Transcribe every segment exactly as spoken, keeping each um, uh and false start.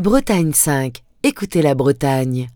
Bretagne cinq. Écoutez la Bretagne.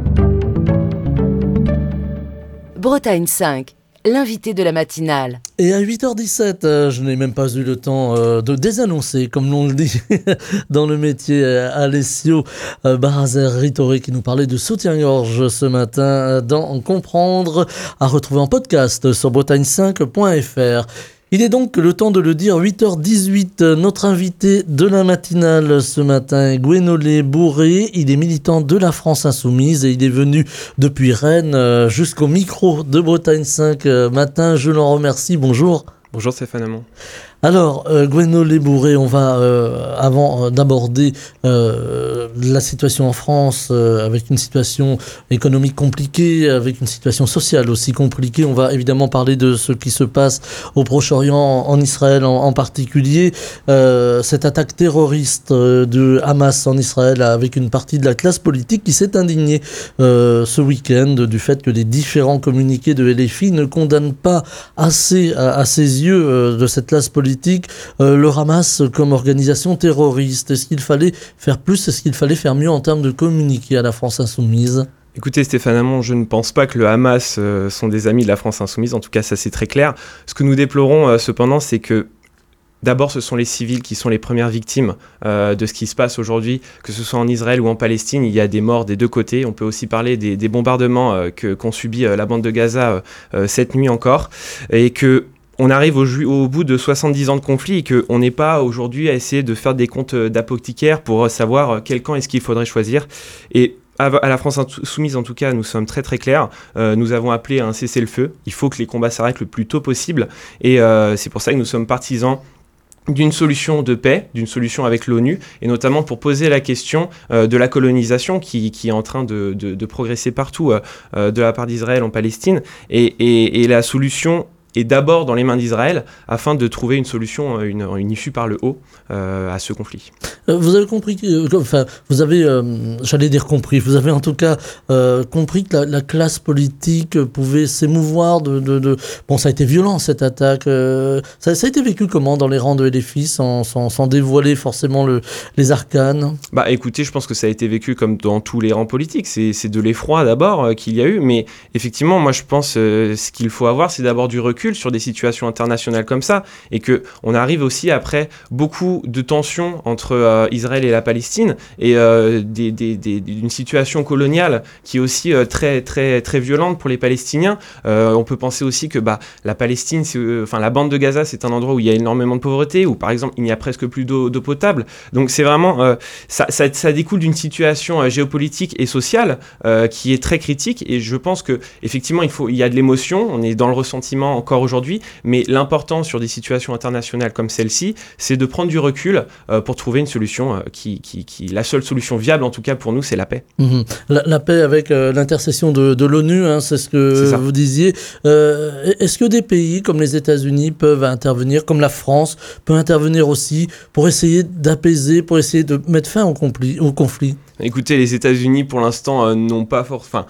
Bretagne cinq, l'invité de la matinale. Et à huit heures dix-sept, euh, je n'ai même pas eu le temps euh, de désannoncer, comme l'on le dit dans le métier, euh, Alessio euh, Barazer-Ritore qui nous parlait de soutien-gorge ce matin euh, dans Comprendre, à retrouver en podcast sur bretagne cinq point f r. Il est donc le temps de le dire, huit heures dix-huit, notre invité de la matinale ce matin est Gwenolé Bourré. Il est militant de la France Insoumise et il est venu depuis Rennes jusqu'au micro de Bretagne cinq matin. Je l'en remercie. Bonjour. Bonjour Stéphane Hamon. Alors, euh, Gwenolé Bourré, on va, euh, avant euh, d'aborder euh, la situation en France, euh, avec une situation économique compliquée, avec une situation sociale aussi compliquée, on va évidemment parler de ce qui se passe au Proche-Orient, en, en Israël en, en particulier. Euh, cette attaque terroriste euh, de Hamas en Israël, avec une partie de la classe politique qui s'est indignée euh, ce week-end du fait que les différents communiqués de L F I ne condamnent pas assez, à, à ses yeux, euh, de cette classe politique, Euh, le Hamas comme organisation terroriste. Est-ce qu'il fallait faire plus? Est-ce qu'il fallait faire mieux en termes de communiquer à la France Insoumise? Écoutez Stéphane Hamon, je ne pense pas que le Hamas euh, sont des amis de la France Insoumise, en tout cas ça c'est très clair. Ce que nous déplorons euh, cependant, c'est que d'abord, ce sont les civils qui sont les premières victimes euh, de ce qui se passe aujourd'hui, que ce soit en Israël ou en Palestine. Il y a des morts des deux côtés. On peut aussi parler des, des bombardements euh, que, qu'ont subis euh, la bande de Gaza euh, cette nuit encore, et que on arrive au, ju- au bout de soixante-dix ans de conflit et qu'on n'est pas aujourd'hui à essayer de faire des comptes d'apothicaire pour savoir quel camp est-ce qu'il faudrait choisir. Et à la France Insoumise, en tout cas, nous sommes très très clairs. Euh, nous avons appelé à un cessez-le-feu. Il faut que les combats s'arrêtent le plus tôt possible. Et euh, c'est pour ça que nous sommes partisans d'une solution de paix, d'une solution avec l'ONU, et notamment pour poser la question euh, de la colonisation qui, qui est en train de, de, de progresser partout euh, de la part d'Israël en Palestine. Et, et, et la solution est d'abord dans les mains d'Israël afin de trouver une solution, une, une issue par le haut euh, à ce conflit. Euh, vous avez compris, euh, enfin, vous avez, euh, j'allais dire compris, vous avez en tout cas euh, compris que la, la classe politique pouvait s'émouvoir de, de, de... Bon, ça a été violent cette attaque. Euh, ça, ça a été vécu comment dans les rangs de L F I sans, sans, sans dévoiler forcément le, les arcanes? Bah écoutez, je pense que ça a été vécu comme dans tous les rangs politiques. C'est, c'est de l'effroi d'abord euh, qu'il y a eu, mais effectivement, moi je pense euh, ce qu'il faut avoir, c'est d'abord du recul sur des situations internationales comme ça, et que on arrive aussi après beaucoup de tensions entre euh, Israël et la Palestine, et euh, des, des, des, d'une situation coloniale qui est aussi euh, très très très violente pour les Palestiniens. Euh, on peut penser aussi que bah la Palestine, c'est, euh, enfin la bande de Gaza, c'est un endroit où il y a énormément de pauvreté, où par exemple il n'y a presque plus d'eau, d'eau potable. Donc c'est vraiment euh, ça, ça, ça découle d'une situation euh, géopolitique et sociale euh, qui est très critique, et je pense que effectivement il faut il y a de l'émotion, on est dans le ressentiment encore aujourd'hui, mais l'important sur des situations internationales comme celle-ci, c'est de prendre du recul euh, pour trouver une solution euh, qui, qui, qui, la seule solution viable en tout cas pour nous, c'est la paix. Mmh. La, la paix avec euh, l'intercession de, de l'ONU, hein, c'est ce que c'est vous disiez. Euh, est-ce que des pays comme les États-Unis peuvent intervenir, comme la France peut intervenir aussi pour essayer d'apaiser, pour essayer de mettre fin au conflit, au conflit? Écoutez, les États-Unis pour l'instant euh, n'ont pas force. Enfin,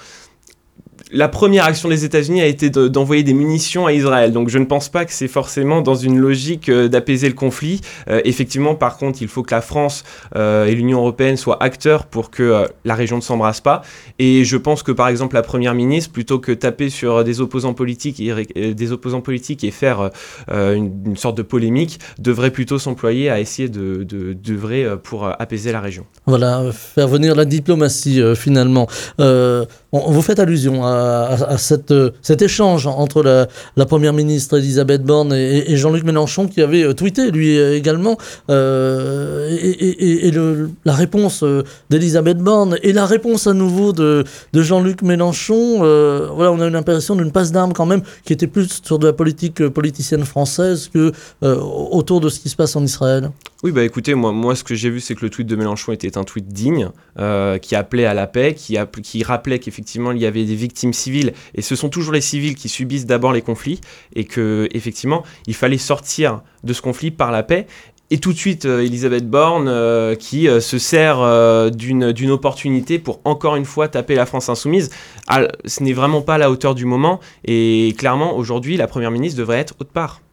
la première action des États-Unis a été de, d'envoyer des munitions à Israël. Donc je ne pense pas que c'est forcément dans une logique euh, d'apaiser le conflit. Euh, effectivement, par contre, il faut que la France euh, et l'Union européenne soient acteurs pour que euh, la région ne s'embrasse pas. Et je pense que, par exemple, la Première ministre, plutôt que taper sur des opposants politiques et, euh, des opposants politiques et faire euh, une, une sorte de polémique, devrait plutôt s'employer à essayer de, de, d'œuvrer pour euh, apaiser la région. Voilà, faire venir la diplomatie, euh, finalement. Euh, on, vous faites allusion à à, à cette, cet échange entre la, la première ministre Elisabeth Borne et, et Jean-Luc Mélenchon qui avait tweeté lui également euh, et, et, et le, la réponse d'Elisabeth Borne et la réponse à nouveau de, de Jean-Luc Mélenchon. Euh, voilà, on a une impression d'une passe d'armes quand même qui était plus sur de la politique politicienne française que euh, autour de ce qui se passe en Israël. Oui, bah écoutez, moi, moi ce que j'ai vu, c'est que le tweet de Mélenchon était un tweet digne, euh, qui appelait à la paix, qui, app- qui rappelait qu'effectivement il y avait des victimes civiles, et ce sont toujours les civils qui subissent d'abord les conflits, et qu'effectivement il fallait sortir de ce conflit par la paix. Et tout de suite, euh, Elisabeth Borne euh, qui euh, se sert euh, d'une, d'une opportunité pour encore une fois taper la France Insoumise. Ah, ce n'est vraiment pas à la hauteur du moment, et clairement aujourd'hui la Première ministre devrait être autre part.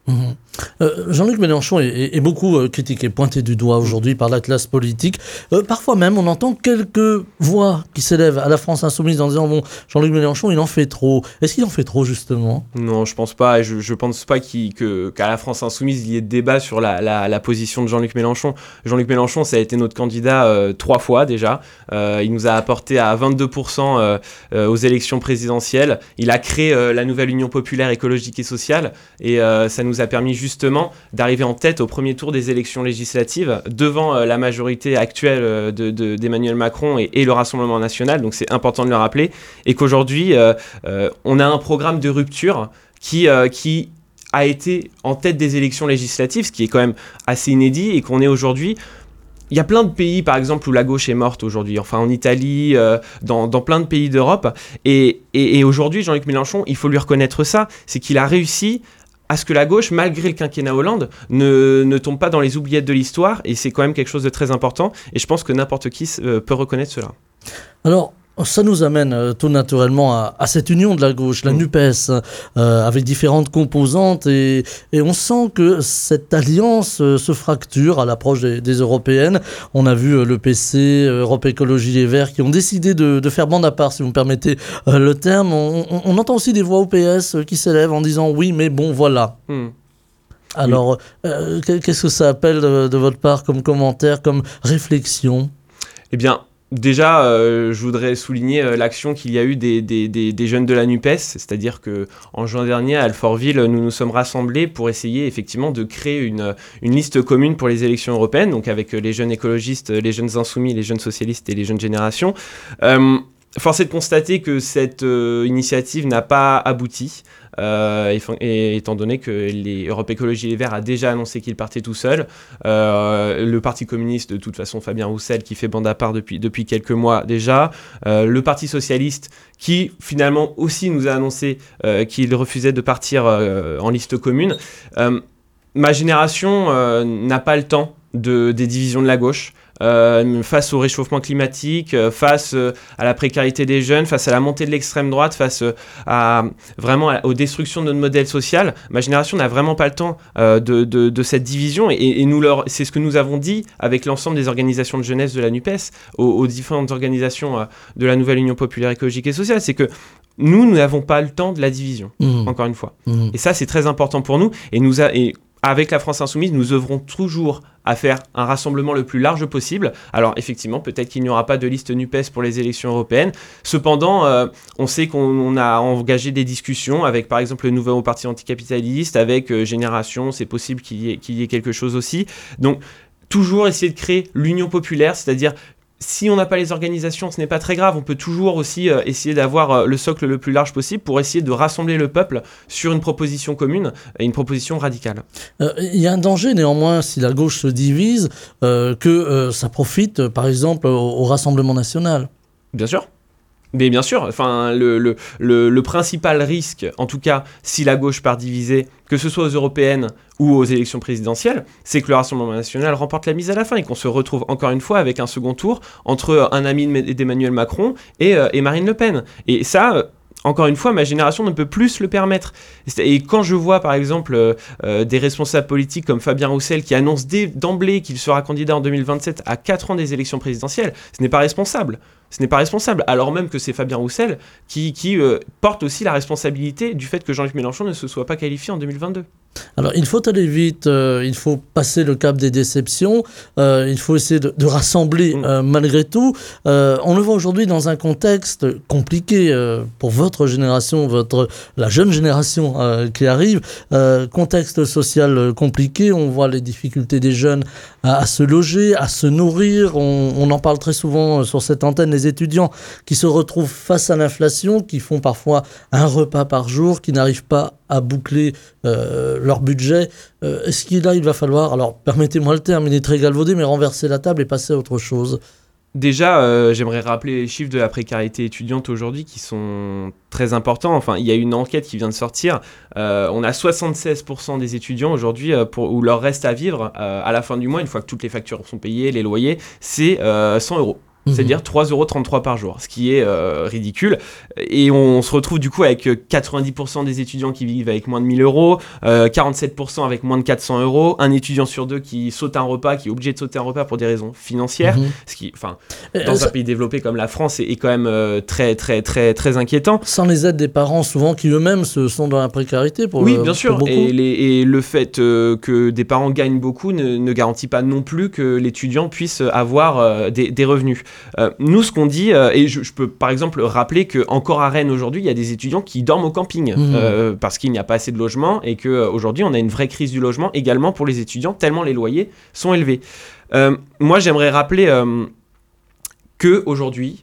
Mmh. Euh, Jean-Luc Mélenchon est, est, est beaucoup euh, critiqué, pointé du doigt aujourd'hui par la classe politique. Euh, parfois même, on entend quelques voix qui s'élèvent à la France insoumise en disant « Bon, Jean-Luc Mélenchon, il en fait trop ». Est-ce qu'il en fait trop, justement ? Non, je pense pas. Je, je pense pas qu'il, que, qu'à la France insoumise, il y ait de débat sur la, la, la position de Jean-Luc Mélenchon. Jean-Luc Mélenchon, ça a été notre candidat euh, trois fois déjà. Euh, il nous a apporté à vingt-deux pour cent euh, euh, aux élections présidentielles. Il a créé euh, la nouvelle Union populaire écologique et sociale. Et euh, ça nous a permis justement d'arriver en tête au premier tour des élections législatives devant euh, la majorité actuelle euh, de, de, d'Emmanuel Macron et, et le Rassemblement national. Donc c'est important de le rappeler. Et qu'aujourd'hui, euh, euh, on a un programme de rupture qui, euh, qui a été en tête des élections législatives, ce qui est quand même assez inédit, et qu'on est aujourd'hui... Il y a plein de pays, par exemple, où la gauche est morte aujourd'hui, enfin en Italie, euh, dans, dans plein de pays d'Europe. Et, et, et aujourd'hui, Jean-Luc Mélenchon, il faut lui reconnaître ça, c'est qu'il a réussi à ce que la gauche, malgré le quinquennat Hollande, ne, ne tombe pas dans les oubliettes de l'histoire, et c'est quand même quelque chose de très important, et je pense que n'importe qui euh, peut reconnaître cela. Alors, ça nous amène euh, tout naturellement à, à cette union de la gauche, la mmh. NUPES, euh, avec différentes composantes, et, et on sent que cette alliance euh, se fracture à l'approche des, des européennes. On a vu euh, le P C, euh, Europe Écologie Les Verts, qui ont décidé de, de faire bande à part, si vous me permettez euh, le terme. On, on, on entend aussi des voix au P S euh, qui s'élèvent en disant « oui, mais bon, voilà mmh. ». Alors, oui. euh, qu'est-ce que ça appelle de, de votre part comme commentaire, comme réflexion ? Eh bien, déjà, euh, je voudrais souligner euh, l'action qu'il y a eu des, des, des, des jeunes de la NUPES, c'est-à-dire qu'en juin dernier, à Alfortville, nous nous sommes rassemblés pour essayer effectivement de créer une, une liste commune pour les élections européennes, donc avec les jeunes écologistes, les jeunes insoumis, les jeunes socialistes et les jeunes générations. Euh, force est de constater que cette euh, initiative n'a pas abouti. Euh, et, et étant donné que les Europe Écologie Les Verts a déjà annoncé qu'il partait tout seul, euh, le Parti communiste, de toute façon, Fabien Roussel, qui fait bande à part depuis, depuis quelques mois déjà, euh, le Parti socialiste, qui finalement aussi nous a annoncé euh, qu'il refusait de partir euh, en liste commune. Euh, ma génération euh, n'a pas le temps de, des divisions de la gauche. Euh, face au réchauffement climatique, euh, face euh, à la précarité des jeunes, face à la montée de l'extrême droite, face euh, à vraiment à, aux destructions de notre modèle social, ma génération n'a vraiment pas le temps euh, de, de, de cette division, et, et nous leur, c'est ce que nous avons dit avec l'ensemble des organisations de jeunesse de la NUPES, aux, aux différentes organisations euh, de la nouvelle Union populaire écologique et sociale, c'est que nous, nous n'avons pas le temps de la division, mmh. encore une fois. Mmh. Et ça, c'est très important pour nous, et nous a, et avec la France Insoumise, nous œuvrons toujours à faire un rassemblement le plus large possible. Alors effectivement, peut-être qu'il n'y aura pas de liste NUPES pour les élections européennes. Cependant, euh, on sait qu'on a engagé des discussions avec, par exemple, le Nouveau Parti anticapitaliste, avec euh, Génération, c'est possible qu'il y ait, qu'il y ait quelque chose aussi. Donc, toujours essayer de créer l'union populaire, c'est-à-dire... Si on n'a pas les organisations, ce n'est pas très grave. On peut toujours aussi euh, essayer d'avoir euh, le socle le plus large possible pour essayer de rassembler le peuple sur une proposition commune et une proposition radicale. Il euh, y a un danger néanmoins, si la gauche se divise, euh, que euh, ça profite, euh, par exemple, au, au Rassemblement national. Bien sûr. Mais bien sûr, enfin, le, le, le, le principal risque, en tout cas, si la gauche part divisée, que ce soit aux européennes ou aux élections présidentielles, c'est que le Rassemblement national remporte la mise à la fin et qu'on se retrouve encore une fois avec un second tour entre un ami d'Emmanuel Macron et, euh, et Marine Le Pen. Et ça... Encore une fois, ma génération ne peut plus se le permettre. Et quand je vois, par exemple, euh, des responsables politiques comme Fabien Roussel qui annonce dès, d'emblée qu'il sera candidat en deux mille vingt-sept à quatre ans des élections présidentielles, ce n'est pas responsable. Ce n'est pas responsable, alors même que c'est Fabien Roussel qui, qui euh, porte aussi la responsabilité du fait que Jean-Luc Mélenchon ne se soit pas qualifié en deux mille vingt-deux. Alors, il faut aller vite, euh, il faut passer le cap des déceptions, euh, il faut essayer de, de rassembler euh, malgré tout. Euh, on le voit aujourd'hui dans un contexte compliqué euh, pour votre génération, votre, la jeune génération euh, qui arrive. Euh, contexte social compliqué, on voit les difficultés des jeunes à, à se loger, à se nourrir. On, on en parle très souvent sur cette antenne, les étudiants qui se retrouvent face à l'inflation, qui font parfois un repas par jour, qui n'arrivent pas à boucler euh, leur budget. Euh, est-ce qu'il là, il va falloir, alors permettez-moi le terme, il est très galvaudé, mais renverser la table et passer à autre chose? Déjà, euh, j'aimerais rappeler les chiffres de la précarité étudiante aujourd'hui qui sont très importants. Enfin, il y a une enquête qui vient de sortir. Euh, on a soixante-seize pour cent des étudiants aujourd'hui euh, pour, où leur reste à vivre euh, à la fin du mois, une fois que toutes les factures sont payées, les loyers, c'est euh, cent euros. Mmh. C'est-à-dire trois euros trente-trois par jour, ce qui est euh, ridicule. Et on se retrouve du coup avec quatre-vingt-dix pour cent des étudiants qui vivent avec moins de mille euros, euh, quarante-sept pour cent avec moins de quatre cents euros, un étudiant sur deux qui saute un repas, qui est obligé de sauter un repas pour des raisons financières, mmh. ce qui, enfin, dans euh, un ça... pays développé comme la France, est, est quand même euh, très, très, très, très inquiétant. Sans les aides des parents, souvent, qui eux-mêmes se sont dans la précarité pour Oui, le, bien sûr. Pour et, les, et le fait euh, que des parents gagnent beaucoup ne, ne garantit pas non plus que l'étudiant puisse avoir euh, des, des revenus. Euh, nous, ce qu'on dit, euh, et je, je peux par exemple rappeler qu'encore à Rennes aujourd'hui, il y a des étudiants qui dorment au camping mmh. euh, parce qu'il n'y a pas assez de logements et qu'aujourd'hui, on a une vraie crise du logement également pour les étudiants, tellement les loyers sont élevés. Euh, moi, j'aimerais rappeler euh, qu'aujourd'hui,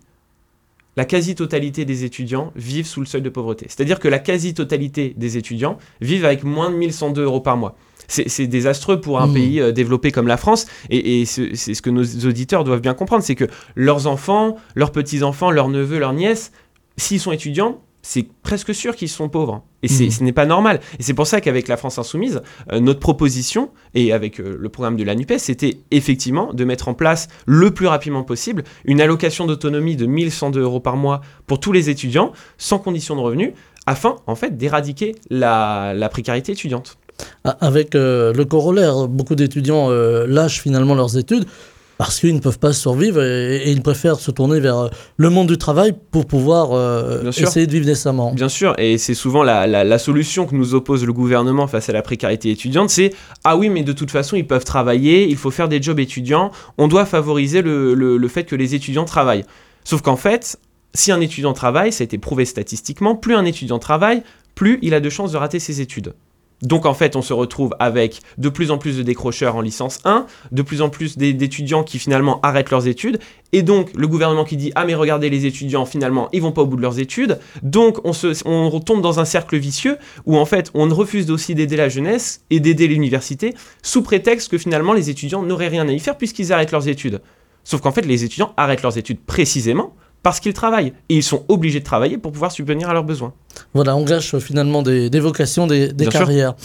la quasi-totalité des étudiants vivent sous le seuil de pauvreté. C'est-à-dire que la quasi-totalité des étudiants vivent avec moins de mille cent deux euros par mois. C'est, c'est désastreux pour un mmh. pays euh, développé comme la France, et, et c'est, c'est ce que nos auditeurs doivent bien comprendre, c'est que leurs enfants, leurs petits-enfants, leurs neveux, leurs nièces, s'ils sont étudiants, c'est presque sûr qu'ils sont pauvres. Et c'est, mmh. ce n'est pas normal. Et c'est pour ça qu'avec la France Insoumise, euh, notre proposition, et avec euh, le programme de la NUPES, c'était effectivement de mettre en place le plus rapidement possible une allocation d'autonomie de mille cent deux euros par mois pour tous les étudiants, sans condition de revenu, afin en fait d'éradiquer la, la précarité étudiante. Avec euh, le corollaire, beaucoup d'étudiants euh, lâchent finalement leurs études parce qu'ils ne peuvent pas survivre et, et ils préfèrent se tourner vers le monde du travail pour pouvoir euh, essayer de vivre décemment. Bien sûr, et c'est souvent la, la, la solution que nous oppose le gouvernement face à la précarité étudiante, c'est « Ah oui, mais de toute façon, ils peuvent travailler, il faut faire des jobs étudiants, on doit favoriser le, le, le fait que les étudiants travaillent. » Sauf qu'en fait, si un étudiant travaille, ça a été prouvé statistiquement, plus un étudiant travaille, plus il a de chances de rater ses études. Donc en fait, on se retrouve avec de plus en plus de décrocheurs en licence un, de plus en plus d'étudiants qui finalement arrêtent leurs études, et donc le gouvernement qui dit « Ah mais regardez les étudiants, finalement, ils vont pas au bout de leurs études », donc on, se, on retombe dans un cercle vicieux où en fait, on refuse aussi d'aider la jeunesse et d'aider l'université sous prétexte que finalement les étudiants n'auraient rien à y faire puisqu'ils arrêtent leurs études. Sauf qu'en fait, les étudiants arrêtent leurs études précisément parce qu'ils travaillent. Et ils sont obligés de travailler pour pouvoir subvenir à leurs besoins. Voilà, on gâche finalement des, des vocations, des, des carrières.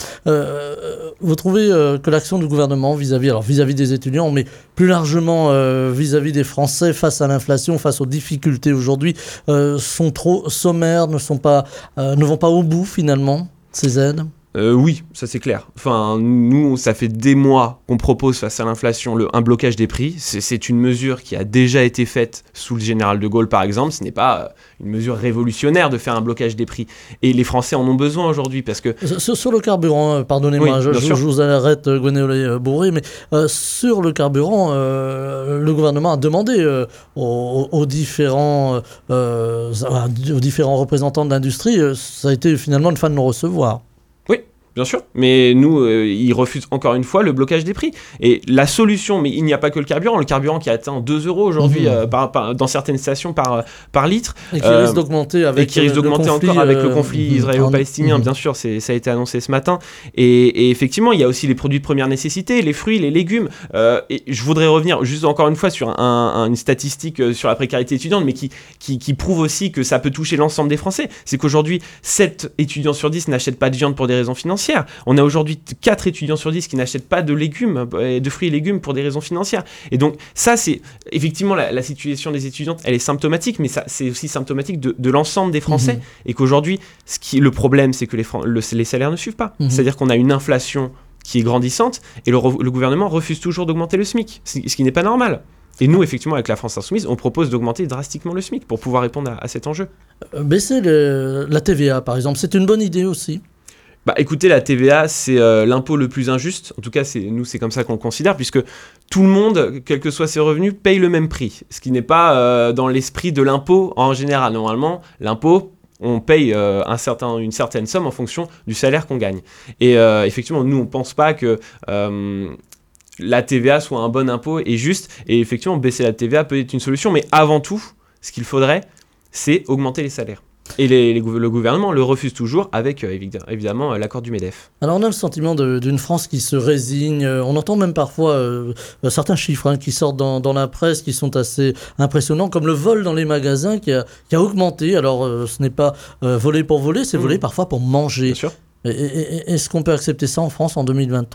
Euh, vous trouvez euh, que l'action du gouvernement vis-à-vis, alors vis-à-vis des étudiants, mais plus largement euh, vis-à-vis des Français, face à l'inflation, face aux difficultés aujourd'hui, euh, sont trop sommaires, ne, sont pas, euh, ne vont pas au bout finalement, ces aides ? Euh, oui, ça c'est clair. Enfin, nous, ça fait des mois qu'on propose face à l'inflation le, un blocage des prix. C'est, c'est une mesure qui a déjà été faite sous le général de Gaulle, par exemple. Ce n'est pas une mesure révolutionnaire de faire un blocage des prix. Et les Français en ont besoin aujourd'hui parce que... Sur, sur le carburant, pardonnez-moi, oui, je, je, je vous arrête, Gwenolé-Bourré, mais euh, sur le carburant, euh, le gouvernement a demandé euh, aux, aux, différents, euh, aux différents représentants de l'industrie, euh, ça a été finalement une fin de non-recevoir. Bien sûr, mais nous, euh, ils refusent encore une fois le blocage des prix. Et la solution, mais il n'y a pas que le carburant, le carburant qui atteint deux euros aujourd'hui mmh. euh, par, par, dans certaines stations par, par litre. Et qui euh, risque d'augmenter avec et qui risque d'augmenter conflit, encore avec euh, le conflit mmh, israélo-palestinien, mmh. bien sûr, c'est, ça a été annoncé ce matin. Et, et effectivement, il y a aussi les produits de première nécessité, les fruits, les légumes. Euh, et je voudrais revenir juste encore une fois sur un, un, une statistique sur la précarité étudiante, mais qui, qui, qui prouve aussi que ça peut toucher l'ensemble des Français. C'est qu'aujourd'hui, sept étudiants sur dix n'achètent pas de viande pour des raisons financières. On a aujourd'hui quatre étudiants sur dix qui n'achètent pas de légumes, de fruits et légumes pour des raisons financières. Et donc ça, c'est effectivement la, la situation des étudiantes, elle est symptomatique, mais ça, c'est aussi symptomatique de, de l'ensemble des Français. Mmh. Et qu'aujourd'hui, ce qui, le problème, c'est que les, le, les salaires ne suivent pas. Mmh. C'est-à-dire qu'on a une inflation qui est grandissante et le, le gouvernement refuse toujours d'augmenter le SMIC, ce qui n'est pas normal. Et nous, effectivement, avec la France Insoumise, on propose d'augmenter drastiquement le SMIC pour pouvoir répondre à, à cet enjeu. Euh, baisser le, la T V A, par exemple, c'est une bonne idée aussi. Bah, écoutez, la T V A, c'est euh, l'impôt le plus injuste. En tout cas, c'est, nous, c'est comme ça qu'on le considère, puisque tout le monde, quels que soient ses revenus, paye le même prix. Ce qui n'est pas euh, dans l'esprit de l'impôt en général. Normalement, l'impôt, on paye euh, un certain, une certaine somme en fonction du salaire qu'on gagne. Et euh, effectivement, nous, on ne pense pas que... Euh, la T V A soit un bon impôt et juste. Et effectivement, baisser la T V A peut être une solution. Mais avant tout, ce qu'il faudrait, c'est augmenter les salaires. Et les, les, le gouvernement le refuse toujours avec, euh, évidemment, euh, l'accord du MEDEF. Alors on a le sentiment de, d'une France qui se résigne. On entend même parfois euh, certains chiffres hein, qui sortent dans, dans la presse qui sont assez impressionnants, comme le vol dans les magasins qui a, qui a augmenté. Alors euh, ce n'est pas euh, voler pour voler, c'est mmh. voler parfois pour manger. Bien sûr. Et, et, est-ce qu'on peut accepter ça en France en deux mille vingt-trois ?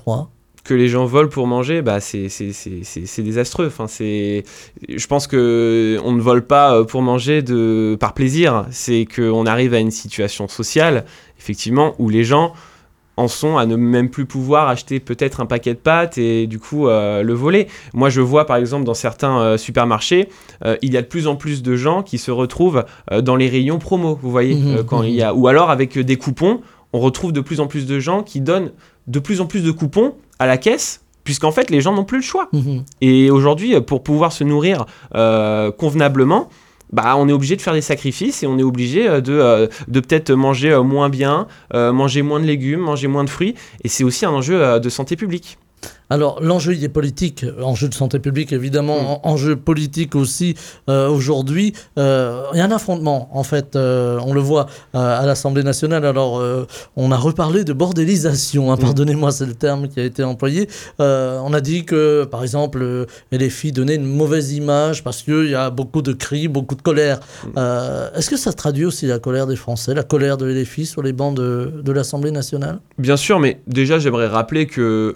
que les gens volent pour manger, bah c'est, c'est, c'est, c'est, c'est désastreux. Enfin, c'est... Je pense qu'on ne vole pas pour manger de... par plaisir. C'est qu'on arrive à une situation sociale, effectivement, où les gens en sont à ne même plus pouvoir acheter peut-être un paquet de pâtes et du coup euh, le voler. Moi je vois par exemple dans certains euh, supermarchés, euh, il y a de plus en plus de gens qui se retrouvent euh, dans les rayons promo, vous voyez, mmh, euh, quand mmh. il y a... ou alors avec des coupons, on retrouve de plus en plus de gens qui donnent de plus en plus de coupons à la caisse, puisqu'en fait les gens n'ont plus le choix. Mmh. Et aujourd'hui, pour pouvoir se nourrir euh, convenablement, bah, on est obligé de faire des sacrifices et on est obligé de, euh, de peut-être manger euh, moins bien, euh, manger moins de légumes, manger moins de fruits. Et c'est aussi un enjeu euh, de santé publique. Alors, l'enjeu, il est politique, enjeu de santé publique, évidemment, mmh. enjeu politique aussi, euh, aujourd'hui. Euh, il y a un affrontement, en fait, euh, on le voit euh, à l'Assemblée nationale. Alors, euh, on a reparlé de bordélisation, hein, mmh. pardonnez-moi, c'est le terme qui a été employé. Euh, on a dit que, par exemple, L F I donnait une mauvaise image parce qu'il y a beaucoup de cris, beaucoup de colère. Mmh. Euh, est-ce que ça traduit aussi la colère des Français, la colère de L F I sur les bancs de, de l'Assemblée nationale ? Bien sûr, mais déjà, j'aimerais rappeler que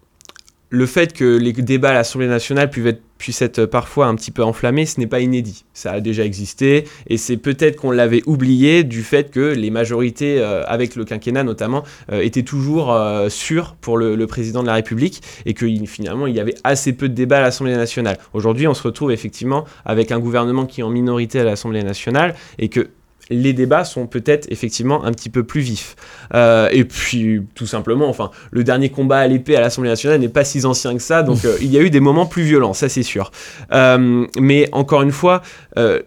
le fait que les débats à l'Assemblée nationale puissent être, puissent être parfois un petit peu enflammés, ce n'est pas inédit. Ça a déjà existé et c'est peut-être qu'on l'avait oublié du fait que les majorités, euh, avec le quinquennat notamment, euh, étaient toujours euh, sûres pour le, le président de la République et que finalement il y avait assez peu de débats à l'Assemblée nationale. Aujourd'hui, on se retrouve effectivement avec un gouvernement qui est en minorité à l'Assemblée nationale et que les débats sont peut-être effectivement un petit peu plus vifs. Euh, et puis, tout simplement, enfin, le dernier combat à l'épée à l'Assemblée nationale n'est pas si ancien que ça, donc euh, il y a eu des moments plus violents, ça c'est sûr. Euh, mais encore une fois, euh,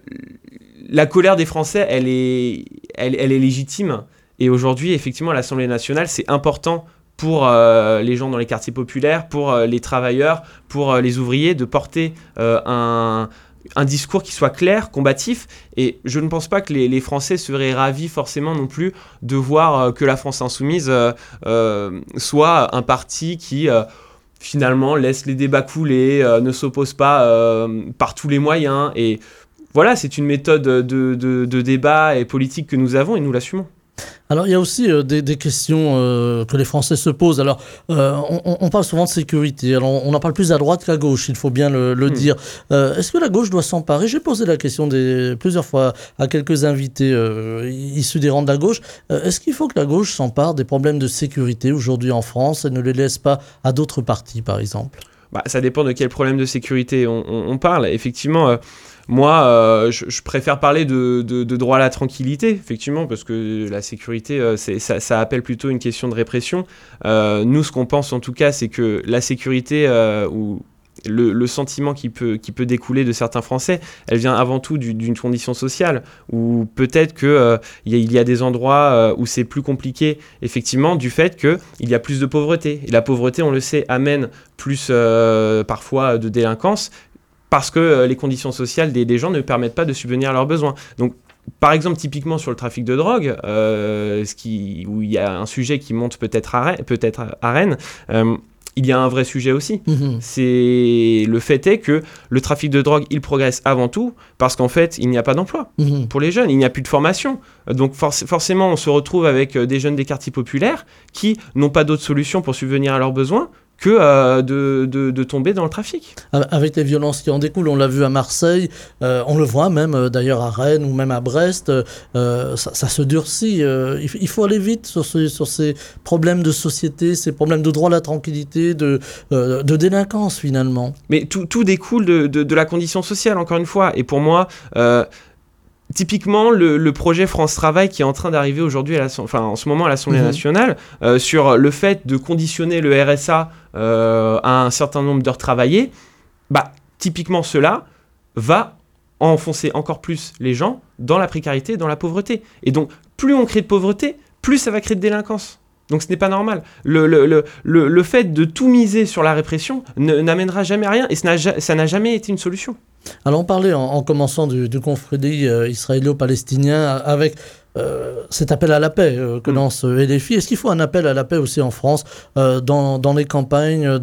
la colère des Français, elle est, elle, elle est légitime. Et aujourd'hui, effectivement, à l'Assemblée nationale, c'est important pour euh, les gens dans les quartiers populaires, pour euh, les travailleurs, pour euh, les ouvriers, de porter euh, un... un discours qui soit clair, combatif, et je ne pense pas que les, les Français seraient ravis forcément non plus de voir euh, que la France Insoumise euh, euh, soit un parti qui euh, finalement laisse les débats couler, euh, ne s'oppose pas euh, par tous les moyens, et voilà, c'est une méthode de, de, de débat et politique que nous avons et nous l'assumons. Alors, il y a aussi euh, des, des questions euh, que les Français se posent. Alors, euh, on, on parle souvent de sécurité. Alors, on en parle plus à droite qu'à gauche, il faut bien le, le mmh. dire. Euh, est-ce que la gauche doit s'emparer ? J'ai posé la question des, plusieurs fois à quelques invités euh, issus des rangs de la gauche. Euh, est-ce qu'il faut que la gauche s'empare des problèmes de sécurité aujourd'hui en France et ne les laisse pas à d'autres partis, par exemple ? Bah, ça dépend de quel problème de sécurité on, on, on parle. Effectivement... Euh... Moi, euh, je, je préfère parler de, de, de droit à la tranquillité, effectivement, parce que la sécurité, euh, c'est, ça, ça appelle plutôt une question de répression. Euh, nous, ce qu'on pense en tout cas, c'est que la sécurité, euh, ou le, le sentiment qui peut, qui peut découler de certains Français, elle vient avant tout du, d'une condition sociale, où peut-être qu'il euh, y, y a des endroits euh, où c'est plus compliqué, effectivement, du fait qu'il y a plus de pauvreté. Et la pauvreté, on le sait, amène plus euh, parfois de délinquance, parce que euh, les conditions sociales des, des gens ne permettent pas de subvenir à leurs besoins. Donc, par exemple, typiquement sur le trafic de drogue, euh, ce qui, où il y a un sujet qui monte peut-être à Rennes, peut-être à Rennes euh, il y a un vrai sujet aussi. Mmh. C'est le fait est que le trafic de drogue, il progresse avant tout parce qu'en fait, il n'y a pas d'emploi mmh. pour les jeunes, il n'y a plus de formation. Donc for- forcément, on se retrouve avec des jeunes des quartiers populaires qui n'ont pas d'autre solution pour subvenir à leurs besoins que euh, de, de, de tomber dans le trafic. Avec les violences qui en découlent, on l'a vu à Marseille, euh, on le voit même euh, d'ailleurs à Rennes ou même à Brest, euh, ça, ça se durcit. Euh, il, il faut aller vite sur, ce, sur ces problèmes de société, ces problèmes de droit à la tranquillité, de, euh, de délinquance finalement. Mais tout, tout découle de, de, de la condition sociale, encore une fois. Et pour moi... Euh, Typiquement, le, le projet France Travail qui est en train d'arriver aujourd'hui, à la, enfin, en ce moment à l'Assemblée mmh. nationale, euh, sur le fait de conditionner le R S A euh, à un certain nombre d'heures travaillées, bah, typiquement cela va enfoncer encore plus les gens dans la précarité, dans la pauvreté. Et donc, plus on crée de pauvreté, plus ça va créer de délinquance. Donc ce n'est pas normal. Le, le, le, le, le fait de tout miser sur la répression ne, n'amènera jamais à rien et ça n'a, ça n'a jamais été une solution. Alors on parlait en, en commençant du, du conflit euh, israélo-palestinien avec euh, cet appel à la paix euh, que lance mmh. L F I. Est-ce qu'il faut un appel à la paix aussi en France, euh, dans, dans les campagnes, dans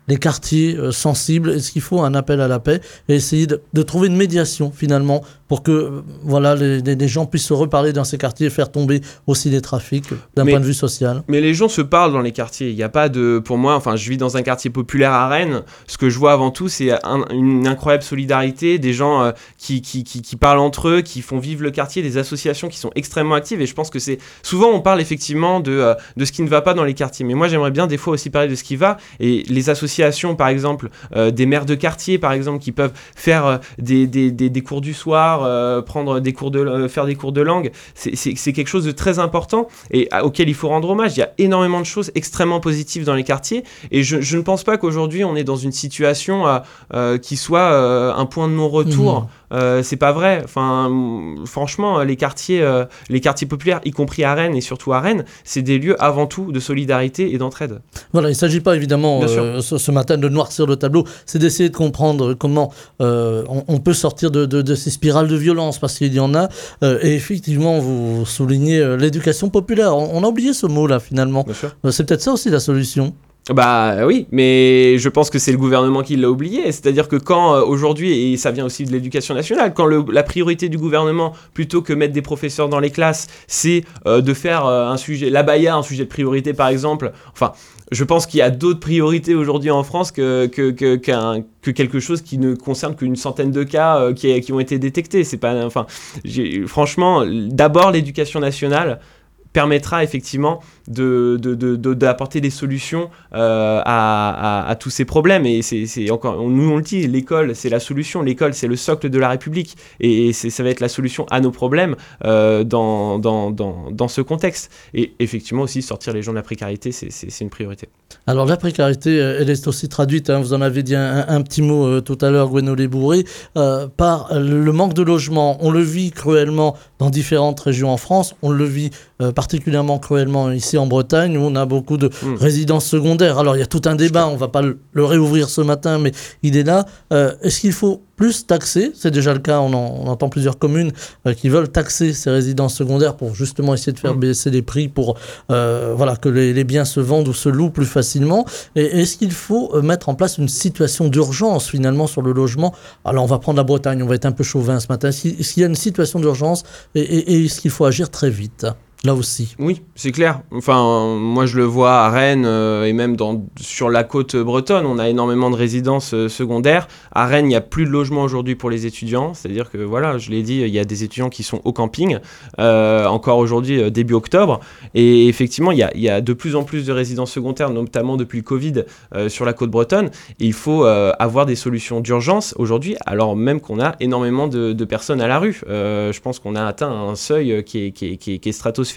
les quartiers euh, sensibles? Est-ce qu'il faut un appel à la paix et essayer de, de trouver une médiation finalement pour que euh, voilà, les, les, les gens puissent se reparler dans ces quartiers et faire tomber aussi les trafics d'un mais, point de vue social? Mais les gens se parlent dans les quartiers. Il n'y a pas de... Pour moi, enfin, je vis dans un quartier populaire à Rennes. Ce que je vois avant tout, c'est un, une incroyable solidarité, des gens euh, qui, qui, qui, qui parlent entre eux, qui font vivre le quartier, des associations qui sont extrêmement actives. Et je pense que c'est... Souvent, on parle effectivement de, euh, de ce qui ne va pas dans les quartiers. Mais moi, j'aimerais bien des fois aussi parler de ce qui va. Et les associations, par exemple, euh, des maires de quartier, par exemple, qui peuvent faire euh, des, des, des, des cours du soir, euh, prendre des cours de, euh, faire des cours de langue, c'est, c'est, c'est quelque chose de très important et à, auquel il faut rendre hommage. Il y a énormément de choses extrêmement positives dans les quartiers et je, je ne pense pas qu'aujourd'hui on est dans une situation euh, euh, qui soit euh, un point de non-retour. Mmh. Euh, c'est pas vrai. Enfin, franchement, les quartiers, euh, les quartiers populaires, y compris à Rennes et surtout à Rennes, c'est des lieux avant tout de solidarité et d'entraide. Voilà, il ne s'agit pas évidemment euh, ce, ce matin de noircir le tableau, c'est d'essayer de comprendre comment euh, on, on peut sortir de, de, de ces spirales de violence, parce qu'il y en a. Euh, et effectivement, vous soulignez euh, l'éducation populaire. On, on a oublié ce mot-là finalement. Euh, c'est peut-être ça aussi la solution. Bah oui, mais je pense que c'est le gouvernement qui l'a oublié. C'est-à-dire que quand euh, aujourd'hui, et ça vient aussi de l'éducation nationale, quand le, la priorité du gouvernement, plutôt que mettre des professeurs dans les classes, c'est euh, de faire euh, un sujet, l'abaya, un sujet de priorité par exemple, enfin... Je pense qu'il y a d'autres priorités aujourd'hui en France que, que, que, qu'un, que quelque chose qui ne concerne qu'une centaine de cas euh, qui, qui ont été détectés. C'est pas, enfin, j'ai, franchement, d'abord l'éducation nationale permettra effectivement de, de, de, de, d'apporter des solutions euh, à, à, à tous ces problèmes. Et c'est, c'est encore, nous on le dit, l'école c'est la solution, l'école c'est le socle de la République et c'est, ça va être la solution à nos problèmes euh, dans, dans, dans, dans ce contexte. Et effectivement aussi sortir les gens de la précarité, c'est, c'est, c'est une priorité. Alors la précarité, elle est aussi traduite, hein, vous en avez dit un, un petit mot euh, tout à l'heure, Gwenolé Bourré, euh, par le manque de logement. On le vit cruellement dans différentes régions en France, on le vit euh, particulièrement cruellement ici en Bretagne, où on a beaucoup de mmh. résidences secondaires. Alors il y a tout un débat, on ne va pas le, le réouvrir ce matin, mais il est là. Euh, est-ce qu'il faut plus taxer? C'est déjà le cas, on, en, on entend plusieurs communes euh, qui veulent taxer ces résidences secondaires pour justement essayer de faire mmh. baisser les prix, pour euh, voilà, que les, les biens se vendent ou se louent plus facilement. Et est-ce qu'il faut euh, mettre en place une situation d'urgence finalement sur le logement? Alors on va prendre la Bretagne, on va être un peu chauvin ce matin. Est-ce qu'il y a une situation d'urgence et, et, et est-ce qu'il faut agir très vite là aussi? Oui, c'est clair. Enfin, moi je le vois à Rennes euh, et même dans, sur la côte bretonne, on a énormément de résidences euh, secondaires. À Rennes, il n'y a plus de logement aujourd'hui pour les étudiants. C'est-à-dire que, voilà, je l'ai dit, il y a des étudiants qui sont au camping, euh, encore aujourd'hui, euh, début octobre. Et effectivement, il y a, il y a de plus en plus de résidences secondaires, notamment depuis le Covid, euh, sur la côte bretonne. Et il faut euh, avoir des solutions d'urgence aujourd'hui, alors même qu'on a énormément de, de personnes à la rue. Euh, je pense qu'on a atteint un seuil qui est, qui est, qui est, qui est stratosphérique.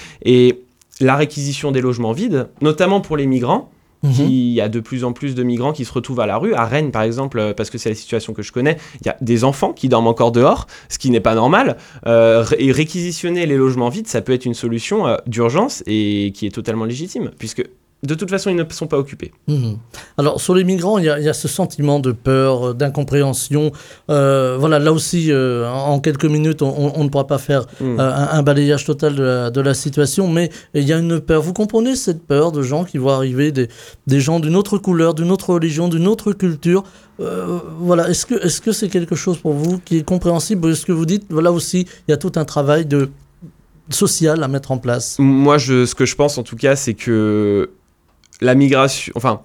Et la réquisition des logements vides, notamment pour les migrants, mmh. qui, il y a de plus en plus de migrants qui se retrouvent à la rue. À Rennes, par exemple, parce que c'est la situation que je connais, il y a des enfants qui dorment encore dehors, ce qui n'est pas normal. Euh, et réquisitionner les logements vides, ça peut être une solution euh, d'urgence et qui est totalement légitime, puisque de toute façon, ils ne sont pas occupés. Mmh. Alors, sur les migrants, il y, y a ce sentiment de peur, d'incompréhension. Euh, voilà, là aussi, euh, en quelques minutes, on, on ne pourra pas faire mmh. euh, un, un balayage total de la, de la situation, mais il y a une peur. Vous comprenez cette peur de gens qui voient arriver des, des gens d'une autre couleur, d'une autre religion, d'une autre culture? Euh, voilà, est-ce que, est-ce que c'est quelque chose pour vous qui est compréhensible? Est-ce que vous dites, là aussi, il y a tout un travail de social à mettre en place? Moi, je, ce que je pense, en tout cas, c'est que la migration, enfin,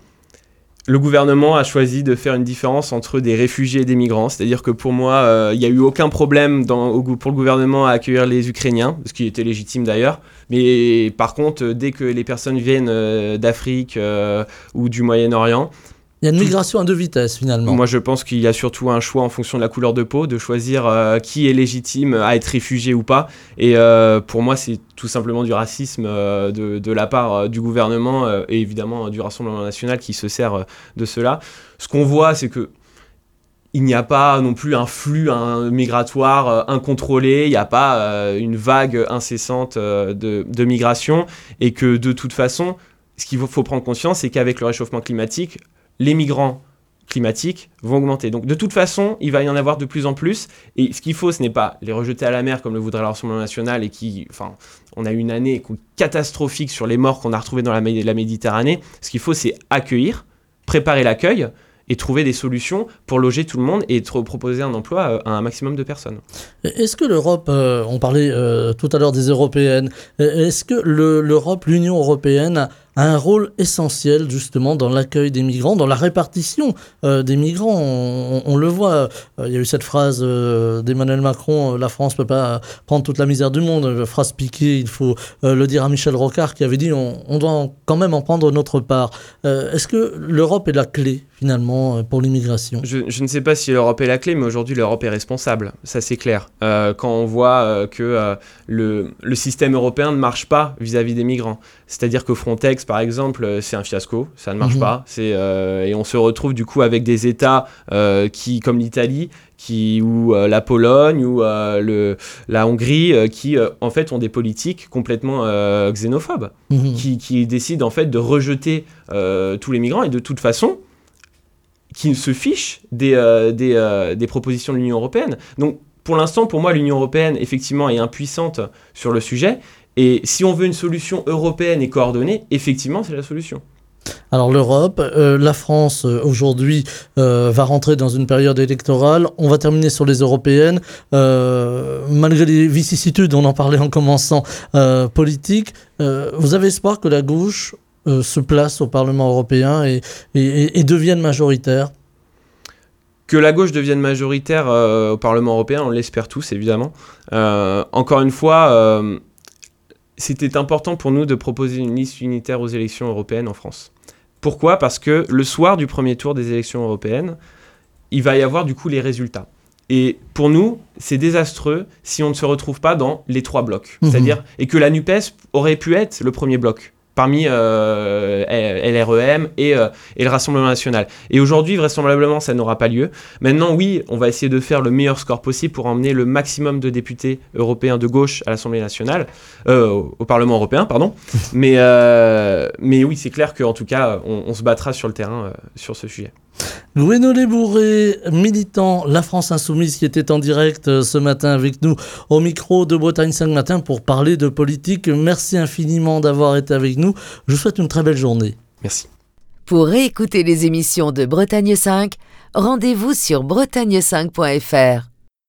le gouvernement a choisi de faire une différence entre des réfugiés et des migrants. C'est-à-dire que pour moi, il euh, n'y a eu aucun problème dans, au, pour le gouvernement à accueillir les Ukrainiens, ce qui était légitime d'ailleurs. Mais par contre, dès que les personnes viennent euh, d'Afrique euh, ou du Moyen-Orient, il y a une migration à deux vitesses finalement. Moi je pense qu'il y a surtout un choix en fonction de la couleur de peau, de choisir euh, qui est légitime à être réfugié ou pas. Et euh, pour moi c'est tout simplement du racisme euh, de, de la part euh, du gouvernement euh, et évidemment euh, du Rassemblement national qui se sert euh, de cela. Ce qu'on voit c'est que il n'y a pas non plus un flux un, migratoire euh, incontrôlé, il n'y a pas euh, une vague incessante euh, de, de migration et que de toute façon, ce qu'il faut, faut prendre conscience c'est qu'avec le réchauffement climatique, les migrants climatiques vont augmenter. Donc de toute façon, il va y en avoir de plus en plus. Et ce qu'il faut, ce n'est pas les rejeter à la mer comme le voudrait le Rassemblement national et qui, enfin, on a eu une année catastrophique sur les morts qu'on a retrouvées dans la, la Méditerranée. Ce qu'il faut, c'est accueillir préparer l'accueil et trouver des solutions pour loger tout le monde et tr- proposer un emploi à un maximum de personnes. Est-ce que l'Europe, euh, on parlait euh, tout à l'heure des européennes, est-ce que le, l'Europe, l'Union européenne a un rôle essentiel justement dans l'accueil des migrants, dans la répartition euh, des migrants? On, on, on le voit, euh, il y a eu cette phrase euh, d'Emmanuel Macron, euh, la France ne peut pas prendre toute la misère du monde, euh, phrase piquée, il faut euh, le dire à Michel Rocard qui avait dit on, on doit en, quand même en prendre notre part. Euh, est-ce que l'Europe est la clé finalement pour l'immigration? je, je ne sais pas si l'Europe est la clé, mais aujourd'hui l'Europe est responsable, ça c'est clair. Euh, quand on voit euh, que euh, le, le système européen ne marche pas vis-à-vis des migrants, c'est-à-dire que Frontex par exemple, c'est un fiasco, ça ne marche mmh. pas, c'est, euh, et on se retrouve du coup avec des États euh, qui, comme l'Italie, qui, ou euh, la Pologne, ou euh, le, la Hongrie, euh, qui euh, en fait ont des politiques complètement euh, xénophobes, mmh. qui, qui décident en fait de rejeter euh, tous les migrants, et de toute façon, qui se fichent des, euh, des, euh, des propositions de l'Union européenne. Donc pour l'instant, pour moi, l'Union européenne, effectivement, est impuissante sur le sujet. Et si on veut une solution européenne et coordonnée, effectivement, c'est la solution. Alors l'Europe, euh, la France euh, aujourd'hui euh, va rentrer dans une période électorale. On va terminer sur les européennes. Euh, malgré les vicissitudes, on en parlait en commençant, euh, politiques, euh, vous avez espoir que la gauche euh, se place au Parlement européen et, et, et devienne majoritaire? Que la gauche devienne majoritaire euh, au Parlement européen, on l'espère tous, évidemment. Euh, encore une fois... Euh, C'était important pour nous de proposer une liste unitaire aux élections européennes en France. Pourquoi ? Parce que le soir du premier tour des élections européennes, il va y avoir du coup les résultats. Et pour nous, c'est désastreux si on ne se retrouve pas dans les trois blocs. Mmh. C'est-à-dire, et que la NUPES aurait pu être le premier bloc parmi euh, L R E M et, euh, et le Rassemblement National. Et aujourd'hui, vraisemblablement, ça n'aura pas lieu. Maintenant, oui, on va essayer de faire le meilleur score possible pour emmener le maximum de députés européens de gauche à l'Assemblée nationale, euh, au, au Parlement européen, pardon. mais, euh, mais oui, c'est clair qu'en tout cas, on, on se battra sur le terrain euh, sur ce sujet. Gwenolé Bourré, militant La France Insoumise, qui était en direct ce matin avec nous au micro de Bretagne cinq Matin pour parler de politique. Merci infiniment d'avoir été avec nous. Je vous souhaite une très belle journée. Merci. Pour réécouter les émissions de Bretagne cinq, rendez-vous sur bretagne cinq point f r.